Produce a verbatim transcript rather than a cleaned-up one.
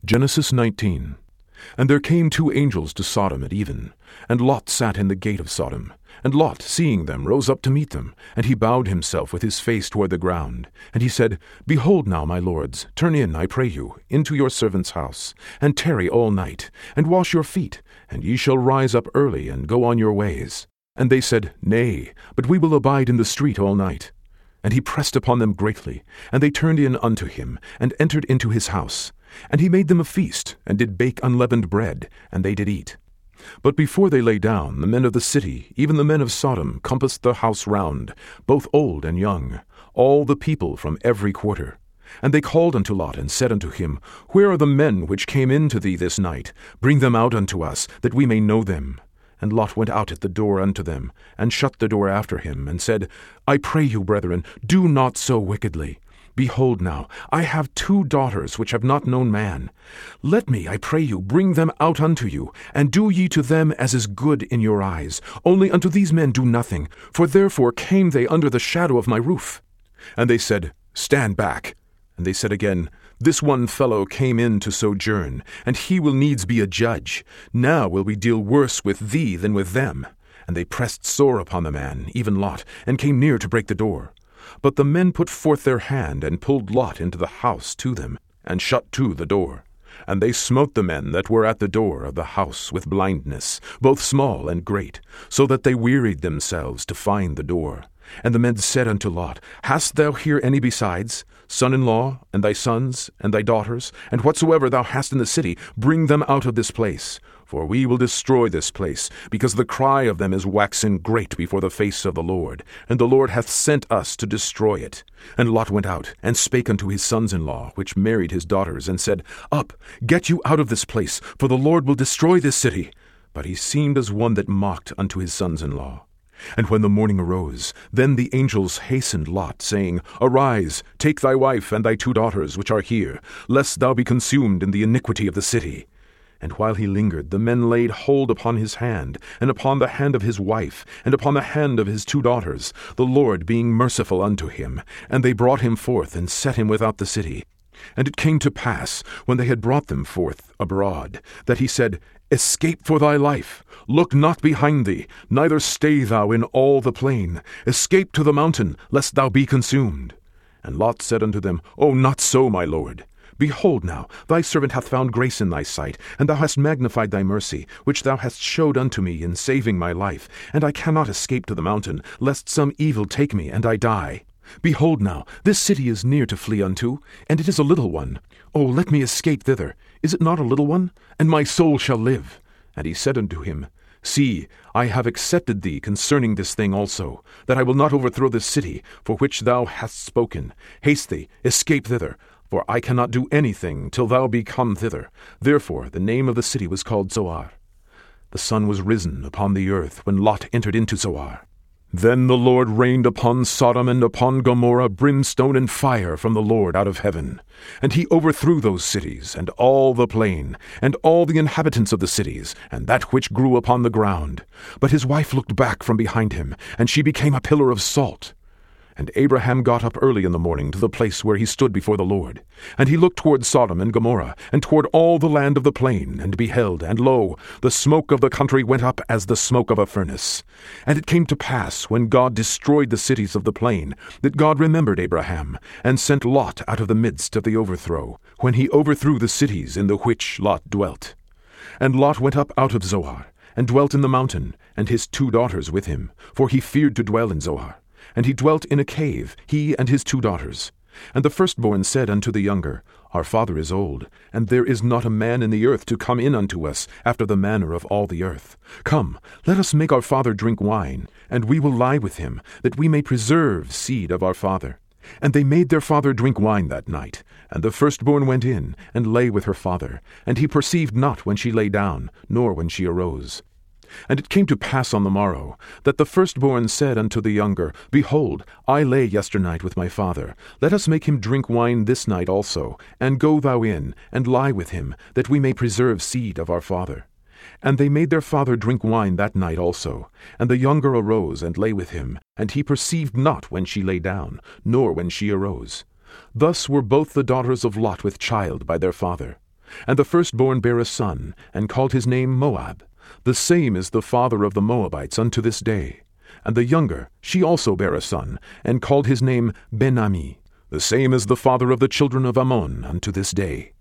Genesis nineteen. And there came two angels to Sodom at even, and Lot sat in the gate of Sodom. And Lot, seeing them, rose up to meet them, and he bowed himself with his face toward the ground. And he said, Behold now, my lords, turn in, I pray you, into your servant's house, and tarry all night, and wash your feet, and ye shall rise up early, and go on your ways. And they said, Nay, but we will abide in the street all night. And he pressed upon them greatly, and they turned in unto him, and entered into his house. And he made them a feast, and did bake unleavened bread, and they did eat. But before they lay down, the men of the city, even the men of Sodom, compassed the house round, both old and young, all the people from every quarter. And they called unto Lot, and said unto him, Where are the men which came in to thee this night? Bring them out unto us, that we may know them. And Lot went out at the door unto them, and shut the door after him, and said, I pray you, brethren, do not so wickedly. Behold now, I have two daughters which have not known man. Let me, I pray you, bring them out unto you, and do ye to them as is good in your eyes. Only unto these men do nothing, for therefore came they under the shadow of my roof. And they said, Stand back. And they said again, This one fellow came in to sojourn, and he will needs be a judge. Now will we deal worse with thee than with them. And they pressed sore upon the man, even Lot, and came near to break the door. But the men put forth their hand, and pulled Lot into the house to them, and shut to the door. And they smote the men that were at the door of the house with blindness, both small and great, so that they wearied themselves to find the door. And the men said unto Lot, Hast thou here any besides? Son-in-law, and thy sons, and thy daughters, and whatsoever thou hast in the city, bring them out of this place. For we will destroy this place, because the cry of them is waxen great before the face of the Lord, and the Lord hath sent us to destroy it. And Lot went out, and spake unto his sons-in-law, which married his daughters, and said, Up, get you out of this place, for the Lord will destroy this city. But he seemed as one that mocked unto his sons-in-law. And when the morning arose, then the angels hastened Lot, saying, Arise, take thy wife and thy two daughters which are here, lest thou be consumed in the iniquity of the city. And while he lingered, the men laid hold upon his hand, and upon the hand of his wife, and upon the hand of his two daughters, the Lord being merciful unto him. And they brought him forth, and set him without the city. And it came to pass, when they had brought them forth abroad, that he said, Escape for thy life. Look not behind thee, neither stay thou in all the plain. Escape to the mountain, lest thou be consumed. And Lot said unto them, O not so, my lord. Behold now, thy servant hath found grace in thy sight, and thou hast magnified thy mercy, which thou hast showed unto me in saving my life. And I cannot escape to the mountain, lest some evil take me, and I die. Behold now, this city is near to flee unto, and it is a little one. O let me escape thither. Is it not a little one? And my soul shall live. And he said unto him, See, I have accepted thee concerning this thing also, that I will not overthrow this city, for which thou hast spoken. Haste thee, escape thither, for I cannot do anything till thou be come thither. Therefore the name of the city was called Zoar. The sun was risen upon the earth when Lot entered into Zoar. Then the Lord rained upon Sodom and upon Gomorrah brimstone and fire from the Lord out of heaven. And he overthrew those cities, and all the plain, and all the inhabitants of the cities, and that which grew upon the ground. But his wife looked back from behind him, and she became a pillar of salt. And Abraham got up early in the morning to the place where he stood before the Lord. And he looked toward Sodom and Gomorrah, and toward all the land of the plain, and beheld, and lo, the smoke of the country went up as the smoke of a furnace. And it came to pass, when God destroyed the cities of the plain, that God remembered Abraham, and sent Lot out of the midst of the overthrow, when he overthrew the cities in the which Lot dwelt. And Lot went up out of Zoar, and dwelt in the mountain, and his two daughters with him, for he feared to dwell in Zoar. And he dwelt in a cave, he and his two daughters. And the firstborn said unto the younger, Our father is old, and there is not a man in the earth to come in unto us after the manner of all the earth. Come, let us make our father drink wine, and we will lie with him, that we may preserve seed of our father. And they made their father drink wine that night. And the firstborn went in, and lay with her father. And he perceived not when she lay down, nor when she arose. And it came to pass on the morrow, that the firstborn said unto the younger, Behold, I lay yesternight with my father. Let us make him drink wine this night also, and go thou in, and lie with him, that we may preserve seed of our father. And they made their father drink wine that night also. And the younger arose and lay with him, and he perceived not when she lay down, nor when she arose. Thus were both the daughters of Lot with child by their father. And the firstborn bare a son, and called his name Moab. The same is the father of the Moabites unto this day. And the younger, she also bare a son, and called his name Ben-Ammi. The same is the father of the children of Ammon unto this day.